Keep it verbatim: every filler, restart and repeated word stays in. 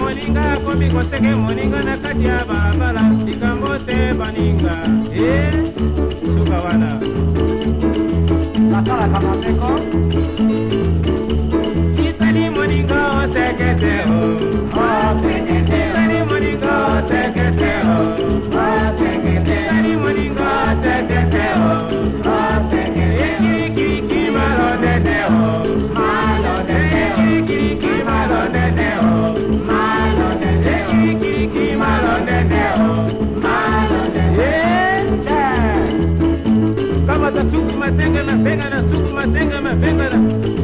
moninga komi koseke moninga na kati ya balabala likambo te baninga eh suka wana Nakala kama meko isali moninga osekete o osekete isali moninga osekete o osekete isali moninga osekete o osekete kiri kiri kiri malo dede o malo dede kiri kiri kiri malo dede o malo dede kiri kiri kiri malo dede o malo dede kama ta suku matenga na venga na suku matenga na venga na